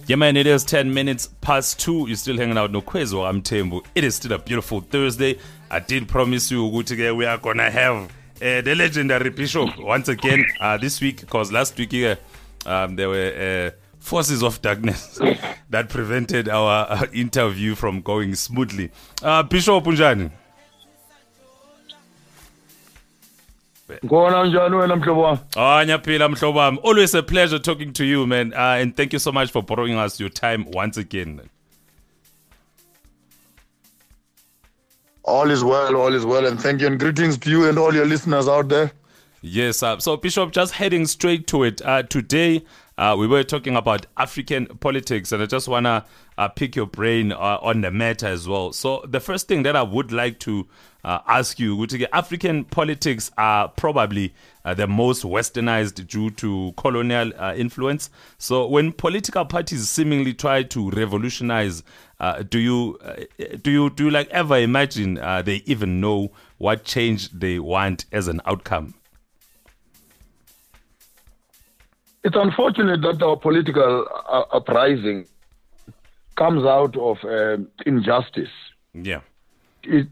Yeah, man, it is 10 minutes past 2. You're still hanging out no Kwezo. I'm Tembu. It is still a beautiful Thursday. I did promise you, Today we are going to have the legendary Bishop once again this week, because last week there were forces of darkness that prevented our interview from going smoothly. Bishop Unjani. Always a pleasure talking to you, man, and thank you so much for borrowing us your time once again. All is well, and thank you, and greetings to you and all your listeners out there. Yes, so Bishop, just heading straight to it. Today, we were talking about African politics, and I just want to pick your brain on the matter as well. So the first thing that I would like to ask you, African politics are probably the most westernized due to colonial influence. So when political parties seemingly try to revolutionize, do you like ever imagine they even know what change they want as an outcome? It's unfortunate that our political uprising comes out of injustice. Yeah. It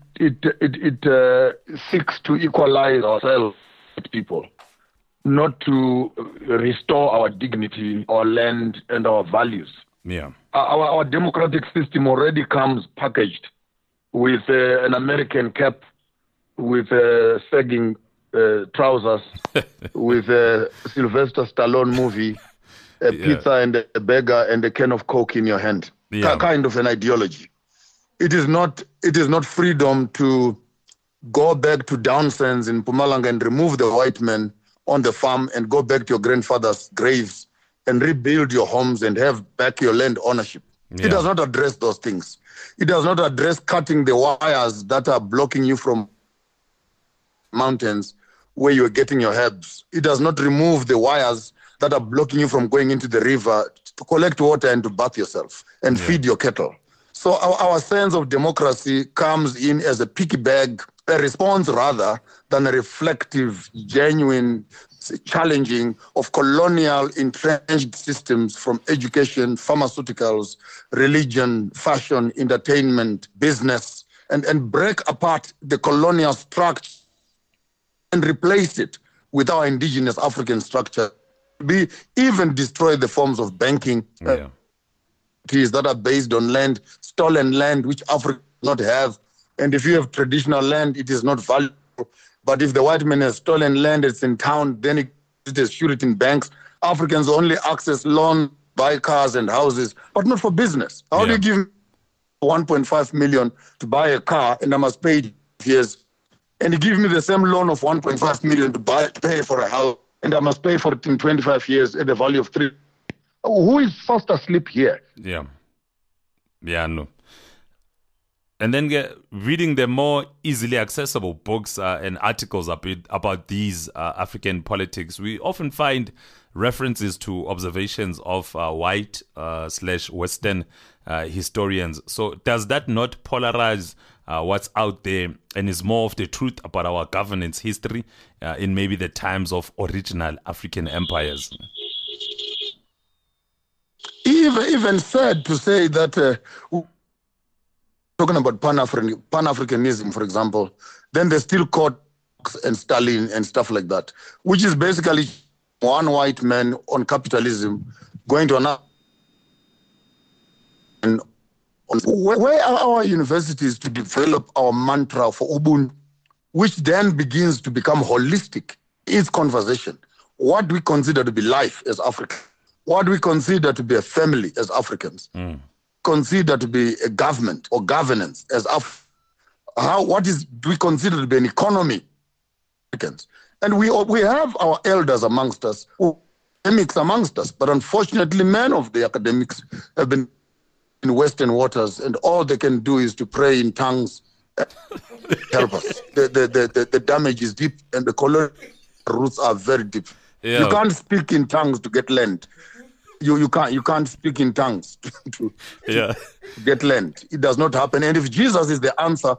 seeks to equalize ourselves with people, not to restore our dignity, our land, and our values. Yeah. Our democratic system already comes packaged with an American cap, with sagging trousers, with a Sylvester Stallone movie, a pizza and a burger and a can of Coke in your hand. Yeah. Kind of an ideology. It is not freedom to go back to Downsends in Mpumalanga and remove the white men on the farm and go back to your grandfather's graves and rebuild your homes and have back your land ownership. Yeah. It does not address those things. It does not address cutting the wires that are blocking you from mountains where you're getting your herbs. It does not remove the wires that are blocking you from going into the river to collect water and to bath yourself and feed your cattle. So our sense of democracy comes in as a picky bag, a response rather than a reflective, genuine challenging of colonial entrenched systems from education, pharmaceuticals, religion, fashion, entertainment, business, and break apart the colonial structure and replace it with our indigenous African structure. Even destroy the forms of banking that are based on land, stolen land, which Africa does not have. And if you have traditional land, it is not valuable. But if the white man has stolen land, it's in town, then it is surety in banks. Africans only access loan, buy cars and houses, but not for business. How do you give 1.5 million to buy a car and I must pay it years? And you give me the same loan of 1.5 million to pay for a house, and I must pay for it in 25 years at the value of 3. Who is fast asleep here? Yeah, no. And then reading the more easily accessible books and articles about these African politics, we often find references to observations of white / Western historians. So does that not polarize what's out there and is more of the truth about our governance history in maybe the times of original African empires? Even sad to say that talking about Pan-Africanism, for example, then they still quote and Stalin and stuff like that, which is basically one white man on capitalism going to another. And where are our universities to develop our mantra for Ubuntu, which then begins to become holistic? Its conversation. What do we consider to be life as Africans? What do we consider to be a family as Africans? Consider to be a government or governance as do we consider to be an economy? And we have our elders amongst us, academics amongst us, but unfortunately, many of the academics have been in Western waters, and all they can do is to pray in tongues. Help us. The damage is deep, and the colonial roots are very deep. Yeah. You can't speak in tongues to get land. You can't speak in tongues to get land. It does not happen. And if Jesus is the answer,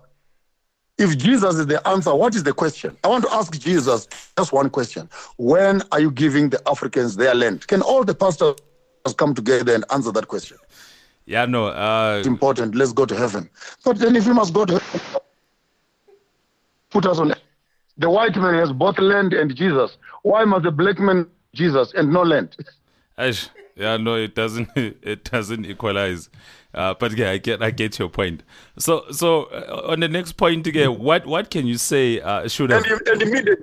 what is the question? I want to ask Jesus just one question. When are you giving the Africans their land? Can all the pastors come together and answer that question. Yeah, no. It's important. Let's go to heaven. But then if we must go to heaven, put us on. The white man has both land and Jesus. Why must the black man Jesus and no land? Yeah, no, it doesn't. It doesn't equalize. But yeah, I get your point. So on the next point again, what can you say should have? And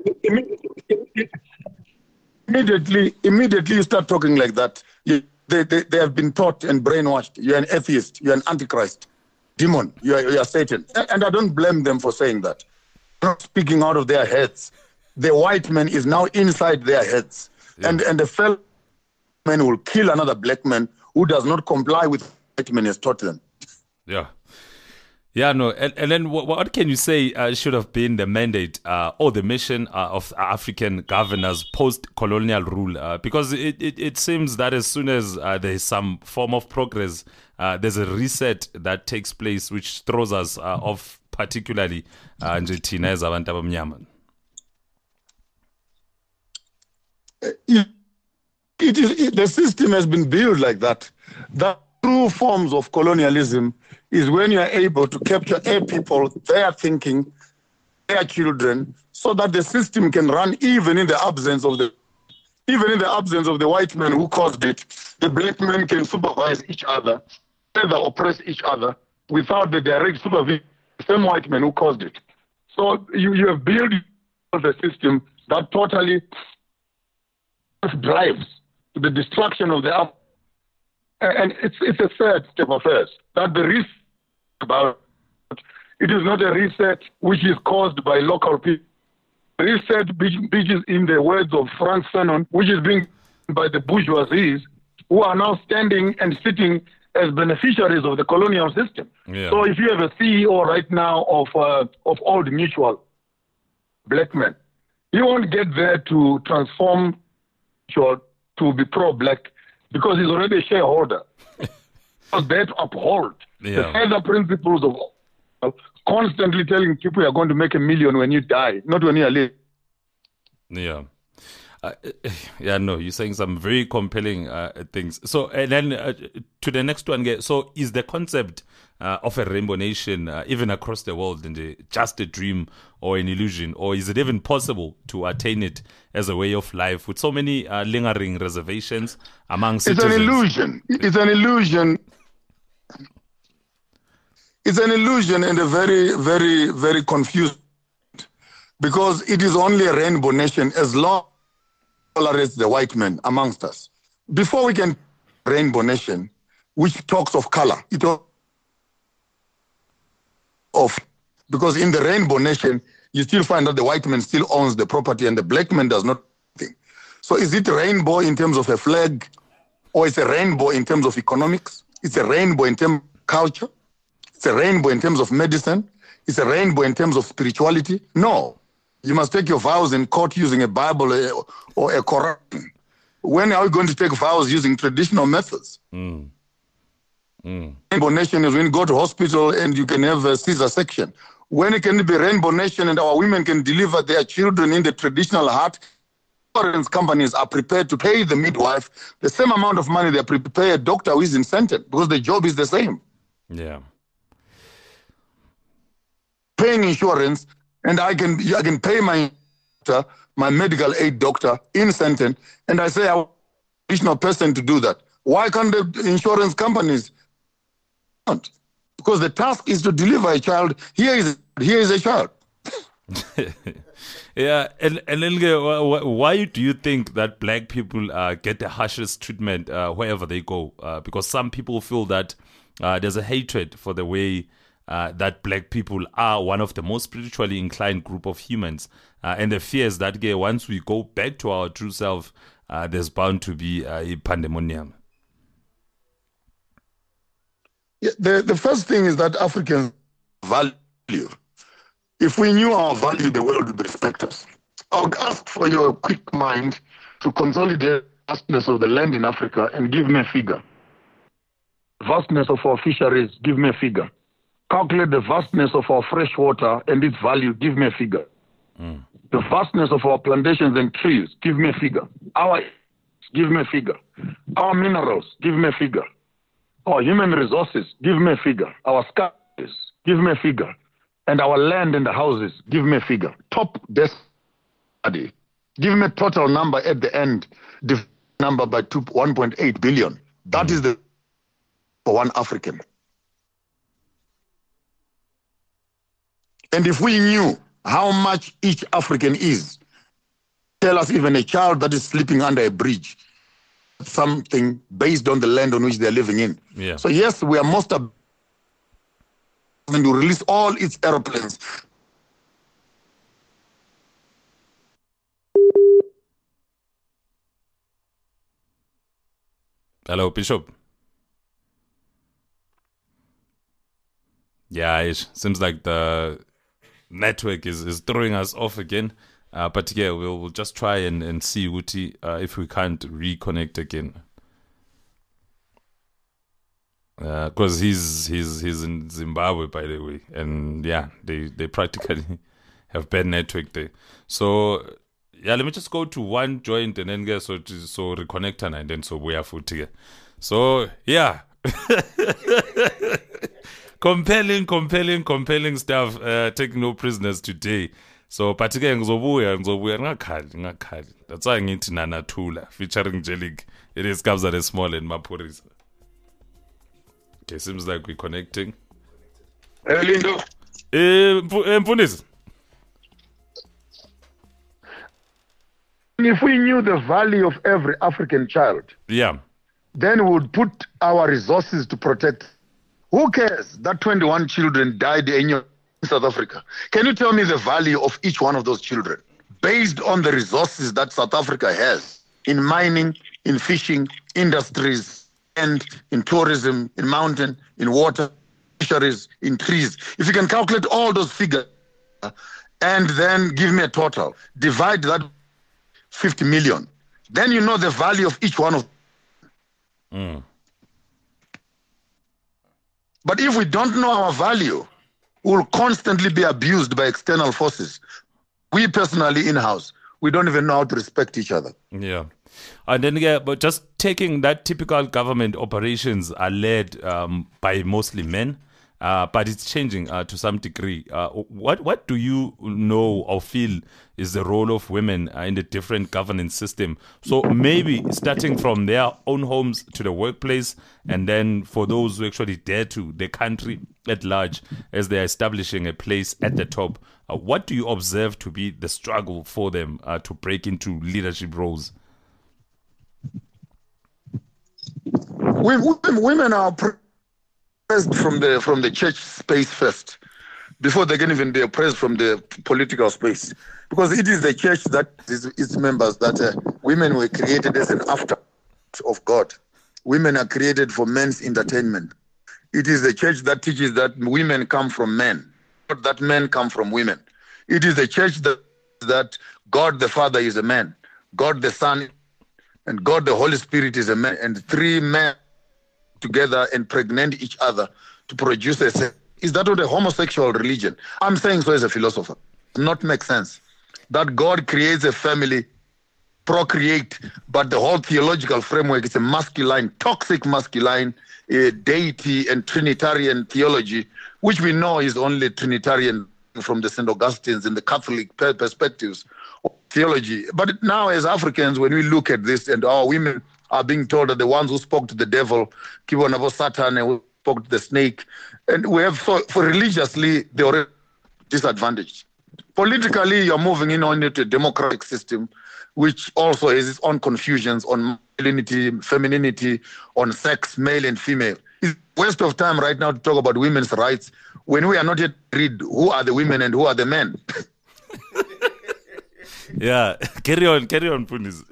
immediately you start talking like that. They have been taught and brainwashed. You're an atheist. You're an antichrist, demon. You're Satan. And I don't blame them for saying that. They're not speaking out of their heads. The white man is now inside their heads, and the fellow man will kill another black man who does not comply with what the white man has taught them. Yeah, no, and then what can you say should have been the mandate or the mission of African governors post-colonial rule? Because it seems that as soon as there is some form of progress, there's a reset that takes place which throws us off, particularly nje thina as abantu abamnyama. The system has been built like that. The true forms of colonialism is when you are able to capture a people, their thinking, their children, so that the system can run even in the absence of the white man who caused it. The black men can supervise each other, further oppress each other without the direct supervision of the same white man who caused it. So you have built the system that totally drives to the destruction of the African. And it's a sad step of affairs that the risk about it is not a reset which is caused by local people. Reset, which is in the words of Frantz Fanon, which is being by the bourgeoisies who are now standing and sitting as beneficiaries of the colonial system. Yeah. So if you have a CEO right now of Old Mutual, black men, he won't get there to transform to be pro-black because he's already a shareholder. Because they have to uphold the further principles of constantly telling people you're going to make $1 million when you die, not when you are living. Yeah. No, you're saying some very compelling things. So, and then to the next one, so is the concept of a rainbow nation, even across the world, just a dream or an illusion, or is it even possible to attain it as a way of life with so many lingering reservations among citizens? It's an illusion. It's an illusion. It's an illusion and a very, very, very confused, because it is only a rainbow nation as long as tolerates the white man amongst us. Before we can rainbow nation, which talks of color, it of because in the rainbow nation you still find that the white man still owns the property and the black man does not. So is it rainbow in terms of a flag, or it's a rainbow in terms of economics? It's a rainbow in terms of culture. It's a rainbow in terms of medicine. It's a rainbow in terms of spirituality. No. You must take your vows in court using a Bible or a Quran. When are we going to take vows using traditional methods? Rainbow nation is when you go to hospital and you can have a Caesar section. When it can be rainbow nation and our women can deliver their children in the traditional heart, insurance companies are prepared to pay the midwife the same amount of money they pay a doctor who is in sentence because the job is the same. Yeah. Paying insurance, and I can pay my medical aid doctor in sentence, and I say I want an additional person to do that. Why can't the insurance companies? Because the task is to deliver a child. Here is a child. Yeah, and then why do you think that black people get the harshest treatment wherever they go? Because some people feel that there's a hatred for the way that black people are one of the most spiritually inclined group of humans, and the fears that once we go back to our true self, there's bound to be a pandemonium. Yeah, the first thing is that Africans value. If we knew our value, the world would respect us. I would ask for your quick mind to consolidate the vastness of the land in Africa and give me a figure. Vastness of our fisheries, give me a figure. Calculate the vastness of our fresh water and its value, give me a figure. The vastness of our plantations and trees, give me a figure. Our give me a figure. Our minerals, give me a figure. Our human resources, give me a figure. Our skies, give me a figure. And our land and the houses, give me a figure. Top best study. Give me a total number at the end, the number by 1.8 billion. That is the for one African. And if we knew how much each African is, tell us even a child that is sleeping under a bridge, something based on the land on which they're living in. Yeah. So yes, we are most and to release all its aeroplanes. Hello, Bishop. Yeah, it seems like the network is throwing us off again. But yeah, we'll just try and see Uti if we can't reconnect again. Because he's in Zimbabwe, by the way, and yeah, they practically have bad network there. So yeah, let me just go to one joint and then get so reconnect and then so we are food together. So yeah. compelling stuff, taking no prisoners today. So particularly ngizobuya ngakhali. That's why ngithi Nana Thula featuring Jelig. It is Kabza the Small and Mapurisa. Okay, seems like we're connecting. Hey, Lindo. Mfundisi. If we knew the value of every African child, Yeah. then we would put our resources to protect. Who cares that 21 children died in South Africa? Can you tell me the value of each one of those children based on the resources that South Africa has in mining, in fishing, industries, and in tourism, in mountain, in water, fisheries, in trees? If you can calculate all those figures and then give me a total, divide that 50 million, then you know the value of each one of them. But if we don't know our value, we'll constantly be abused by external forces. We personally in-house, we don't even know how to respect each other. Yeah. And then, yeah, but just taking that typical government operations are led by mostly men, but it's changing to some degree. What do you know or feel is the role of women in the different governance system? So maybe starting from their own homes to the workplace, and then for those who actually dare to, the country at large, as they're establishing a place at the top. What do you observe to be the struggle for them to break into leadership roles? Women are oppressed from the church space first, before they can even be oppressed from the political space. Because it is the church that is its members that women were created as an after of God. Women are created for men's entertainment. It is the church that teaches that women come from men, not that men come from women. It is the church that God the Father is a man, God the Son, and God the Holy Spirit is a man, and three men together impregnate each other to produce a sex. Is that not a homosexual religion? I'm saying so as a philosopher. It does not make sense. That God creates a family, procreate, but the whole theological framework is a masculine, toxic masculine deity and Trinitarian theology, which we know is only Trinitarian from the St. Augustine's and the Catholic perspectives of theology. But now as Africans, when we look at this and our women are being told that the ones who spoke to the devil, Kibonabo Satan, and who spoke to the snake, and we have, for religiously, they are disadvantaged. Politically, you're moving in on into a democratic system, which also has its own confusions on masculinity, femininity, on sex, male and female. It's a waste of time right now to talk about women's rights when we are not yet read who are the women and who are the men. Yeah, carry on, Punis.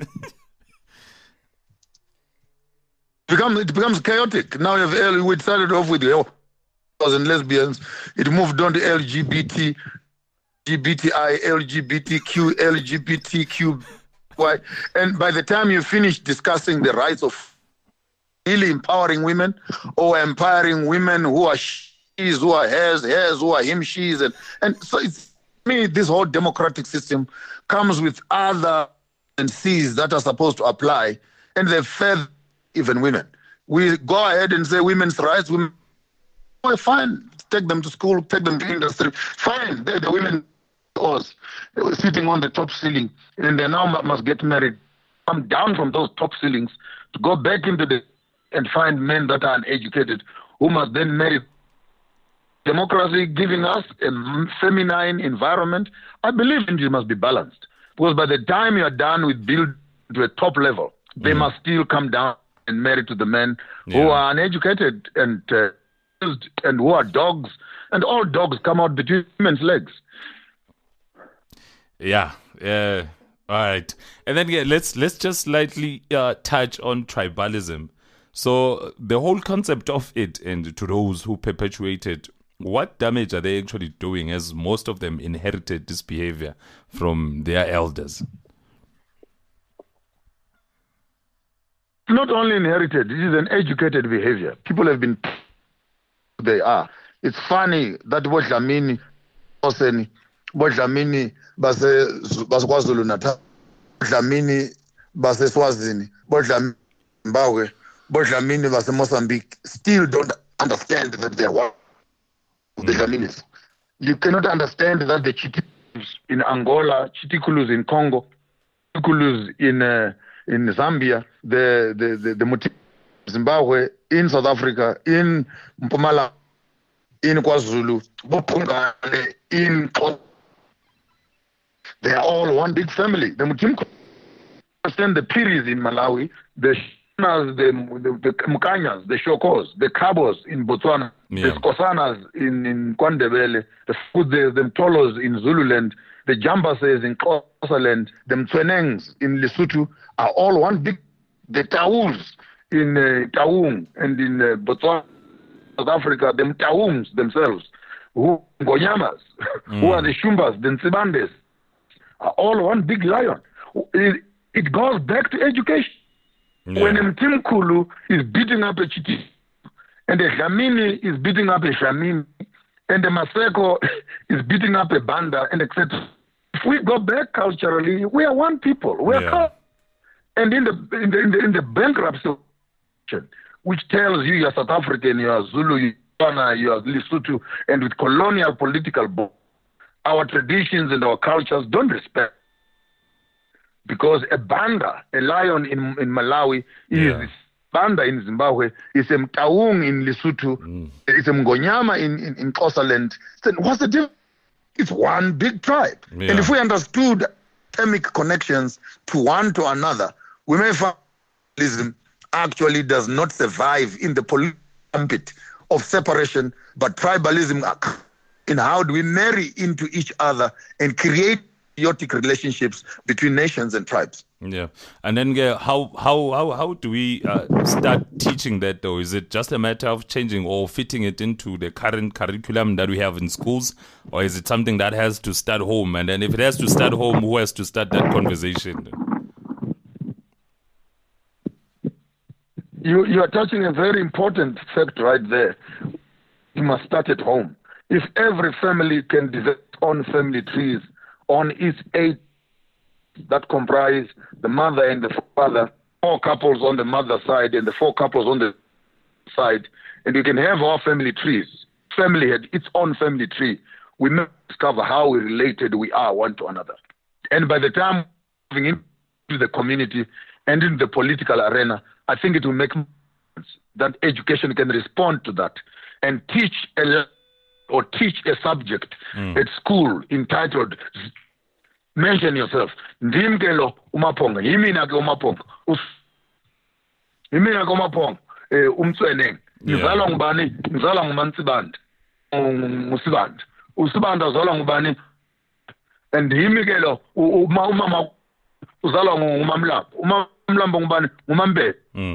It becomes chaotic. Now we started off with and lesbians. It moved on to LGBT, LGBTI, LGBTQ, LGBTQY. And by the time you finish discussing the rights of really empowering women or empowering women who are she's, who are hers, who are him, she's. And so it's me, this whole democratic system comes with other and C's that are supposed to apply and they fed even women. We go ahead and say women's rights, women, oh, fine, take them to school, take them to industry, fine, they're the women they were sitting on the top ceiling, and they now must get married, come down from those top ceilings to go back into the and find men that are uneducated who must then marry. Democracy giving us a feminine environment, I believe it must be balanced. Because by the time you are done with build to a top level, they must still come down and marry to the men who are uneducated and who are dogs, and all dogs come out between women's legs. Yeah. All right. And then let's just slightly touch on tribalism. So the whole concept of it, and to those who perpetuate it, what damage are they actually doing, as most of them inherited this behavior from their elders? Not only inherited, it is an educated behavior. People have been, they are. It's funny that Bodlamini, Bodlamini, base KwaZulu Natal, Bodlamini, base Swazini, Bodlamini, Zimbabwe, Bodlamini, base Mozambique, still don't understand that they're one of the Dlaminis. You cannot understand that the Chitikulus in Angola, Chitikulus in Congo, Chitikulus in Zambia, the Muti Zimbabwe, in South Africa, in Mpumalanga, in KwaZulu, Bopungane, in they are all one big family. The Mutim understand the Piris in Malawi, the Shimas, the Mkanyas, the Shokos, the Kabos in Botswana, the Skosanas in Kwandebele, the Mtolos in Zululand, the Jambases in Xhosaland, the Mtwenengs in Lesotho are all one big. The Taus in Taung and in Botswana, South Africa, the Mtaungs themselves, who Ngonyamas, who are the Shumbas, the Ntsibandes, are all one big lion. It goes back to education. Yeah. When Mtimkulu is beating up a Chiti, and the Dlamini is beating up a Dlamini, and the Maseko is beating up a Banda, and etc. If we go back culturally, we are one people. We are and in the bankruptcy, which tells you are South African, you are Zulu, you are Lesotho, and with colonial political bonds, our traditions and our cultures don't respect. Because a Banda, a lion in Malawi, is Banda in Zimbabwe, is a Mtaung in Lesotho, it's a Mngonyama in Xhosaland. Then what's the difference? It's one big tribe. Yeah. And if we understood ethnic connections to one to another, we may find tribalism actually does not survive in the political ambit of separation, but tribalism in how do we marry into each other and create symbiotic relationships between nations and tribes. Yeah, and then how do we start teaching that, though? Is it just a matter of changing or fitting it into the current curriculum that we have in schools, or is it something that has to start home? And then if it has to start home, who has to start that conversation? You are touching a very important fact right there. You must start at home. If every family can develop its own family trees on its 8 that comprise the mother and the father, 4 couples on the mother side and the 4 couples on the side, and you can have our family trees. Family had its own family tree. We may discover how related we are one to another. And by the time moving into the community and in the political arena, I think it will make sense that education can respond to that and teach a subject at school entitled mention yourself. Ndimkelo umaponga. Yimina ke umaponga. Yimina ke umaponga. Umtsweneng. Ngizalwa ngubani? Ngizalwa nguMantsibanda. Musibanda. Usibanda uzalwa ngubani? And yimikelo umama uzalwa ngumamlambo. Umamlambo ngubani? Ngumambele.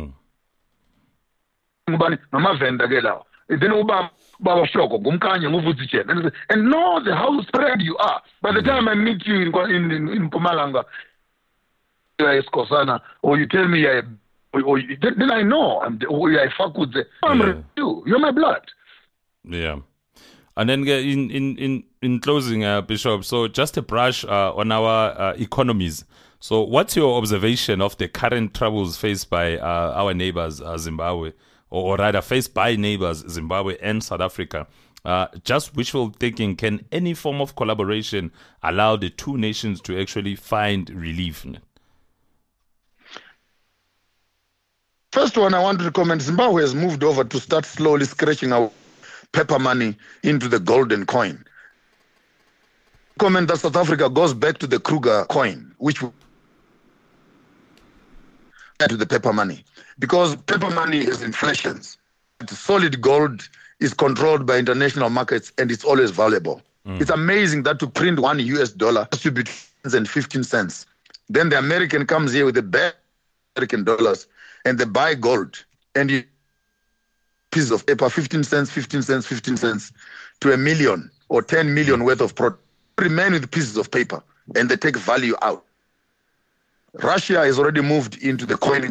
Ngubani? Ngamavenda ke lawo. Then ubaba Shoko, Gumkanya, Muvuzichen. And know how spread you are. By the time I meet you in Mpumalanga, Skosana, or you tell me, then I know I fuck with I'm you. You're my blood. Yeah. And then in closing, Bishop, so just a brush on our economies. So what's your observation of the current troubles faced by our neighbors, Zimbabwe, or rather faced by neighbors, Zimbabwe and South Africa? Just wishful thinking, can any form of collaboration allow the two nations to actually find relief? First one, I want to comment, Zimbabwe has moved over to start slowly scratching our paper money into the golden coin. Comment that South Africa goes back to the Kruger coin, which to the paper money, because paper money is inflations. Solid gold is controlled by international markets and it's always valuable. It's amazing that to print $1 has to be 15 cents. Then the American comes here with the bad American dollars and they buy gold and you pieces of paper, 15 cents, 15 cents, 15 cents to a million or 10 million worth of product. Remain with pieces of paper and they take value out. Russia has already moved into the coining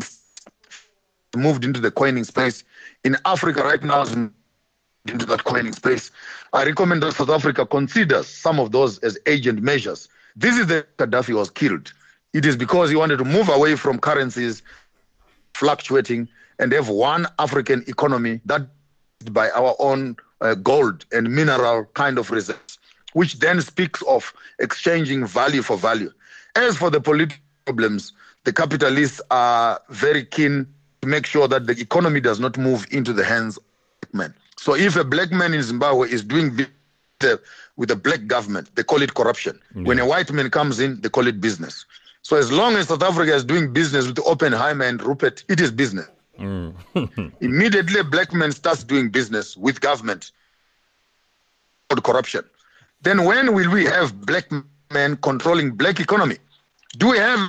space. In Africa right now is into that coining space. I recommend that South Africa considers some of those as agent measures. This is the Gaddafi was killed. It is because he wanted to move away from currencies fluctuating and have one African economy that by our own gold and mineral kind of reserves, which then speaks of exchanging value for value. As for the political problems, the capitalists are very keen to make sure that the economy does not move into the hands of black men. So if a black man in Zimbabwe is doing business with a black government, they call it corruption. When a white man comes in, they call it business. So as long as South Africa is doing business with Oppenheimer and Rupert, it is business. Immediately a black man starts doing business with government called corruption. Then when will we have black men controlling black economy? Do we have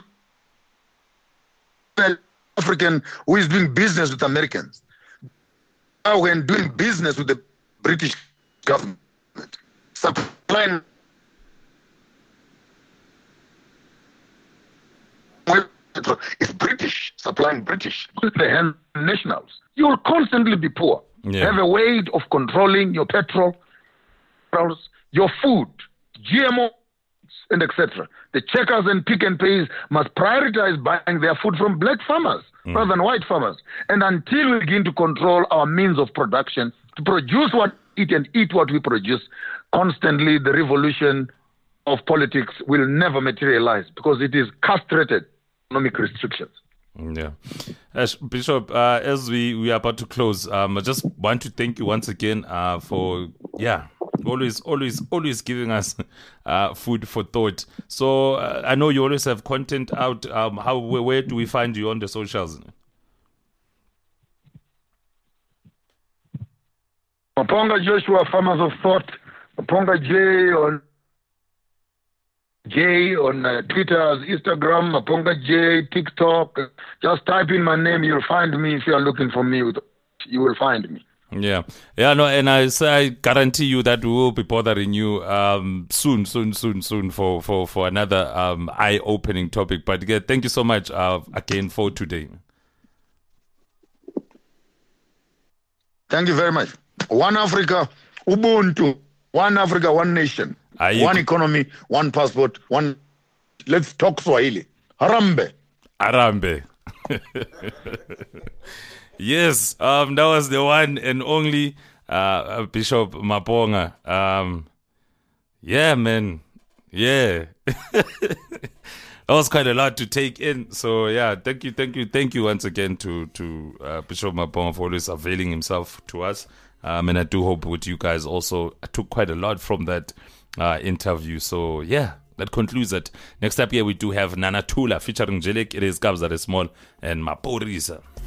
an African who is doing business with Americans? When doing business with the British government, supplying it's British, supplying British with the nationals. You will constantly be poor. Have a way of controlling your petrol, your food, GMO, and etc. The checkers and pick and pays must prioritize buying their food from black farmers rather than white farmers. And until we begin to control our means of production, to produce what we eat and eat what we produce, constantly the revolution of politics will never materialize because it is castrated economic restrictions. Yeah. Bishop, as we are about to close, I just want to thank you once again for, always giving us food for thought. So I know you always have content out. Where do we find you on the socials? Maponga Joshua, Farmers of Thought. Maponga J on Twitter, Instagram, Maponga J, TikTok. Just type in my name, you'll find me. If you are looking for me, you will find me. Yeah, no, and I guarantee you that we will be bothering you soon for another eye-opening topic. But again, thank you so much again for today. Thank you very much. One Africa, Ubuntu. One Africa, one nation. One economy, one passport, one. Let's talk Swahili. Harambe. Yes, that was the one and only Bishop Maponga. Yeah, man. Yeah. That was quite a lot to take in. So yeah, thank you once again to Bishop Maponga for always availing himself to us. And I do hope with you guys also, I took quite a lot from that interview. So yeah, that concludes it. Next up here we do have Nana Tula featuring Jelik. It is Kabza the Small and Maporisa.